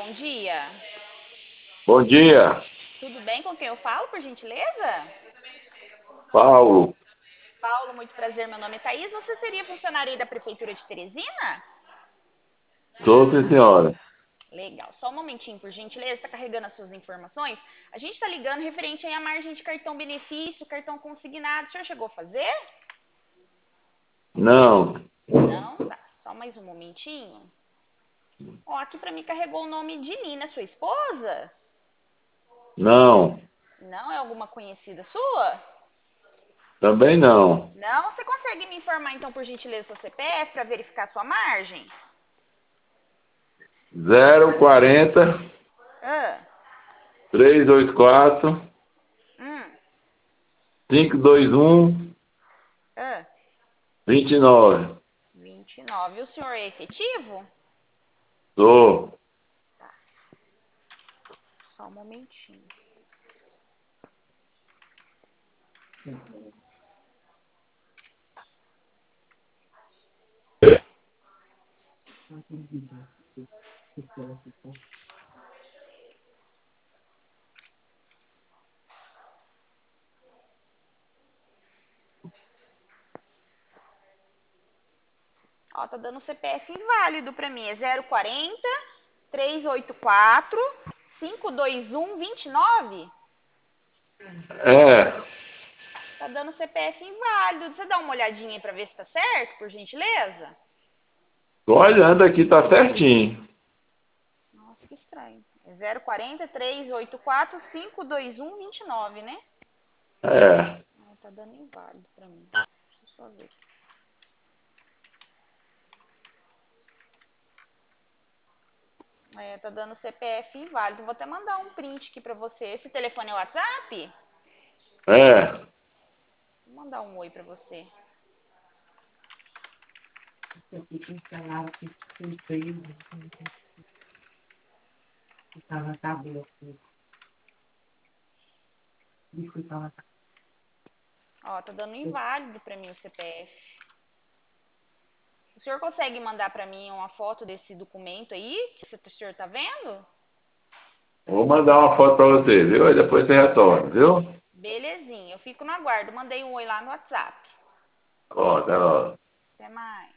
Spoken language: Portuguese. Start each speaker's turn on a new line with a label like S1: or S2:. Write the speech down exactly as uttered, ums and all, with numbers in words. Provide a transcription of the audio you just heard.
S1: bom dia.
S2: Bom dia,
S1: Tudo bem com quem eu falo, por gentileza?
S2: Paulo.
S1: Paulo, muito prazer, meu nome é Thaís. Você seria funcionário aí da Prefeitura de Teresina?
S2: Sou, sim, senhora.
S1: Legal, só um momentinho, por gentileza, está carregando as suas informações. A gente está ligando referente aí à margem de cartão benefício, cartão consignado. O senhor chegou a fazer?
S2: Não,
S1: Não? Tá, só mais um momentinho. Ó, aqui para mim carregou o nome de Nina, sua esposa?
S2: não,
S1: Não? É alguma conhecida sua?
S2: também não.
S1: Não? Você consegue me informar então, por gentileza, seu C P F para verificar sua margem?
S2: Zero quarenta,
S1: Ah,
S2: três dois quatro,
S1: hum,
S2: cinco dois um,
S1: ah.
S2: vinte e nove.
S1: vinte e nove. O senhor é efetivo?
S2: Sou.
S1: Tá, só um momentinho. Ó, tá dando C P F inválido pra mim. É zero quarenta, trezentos e oitenta e quatro, quinhentos e vinte e um, vinte e nove?
S2: É,
S1: Tá dando C P F inválido. Você dá uma olhadinha aí pra ver se tá certo, por gentileza?
S2: tô olhando aqui, tá certinho.
S1: Nossa, que estranho. É zero quarenta, trezentos e oitenta e quatro, quinhentos e vinte e um, vinte e nove, né?
S2: É,
S1: Ah, tá dando inválido pra mim. Deixa eu só ver. É, tá dando C P F inválido. Vou até mandar um print aqui pra você. Esse telefone é o WhatsApp?
S2: é.
S1: Vou mandar um oi pra você. Ó, tá dando inválido pra mim o C P F. O senhor consegue mandar pra mim uma foto desse documento aí que o senhor tá vendo?
S2: Vou mandar uma foto pra você, viu? Aí depois você retorna, viu?
S1: Belezinha, eu fico no aguardo. Mandei um oi lá no WhatsApp.
S2: Ó, até logo.
S1: Até mais.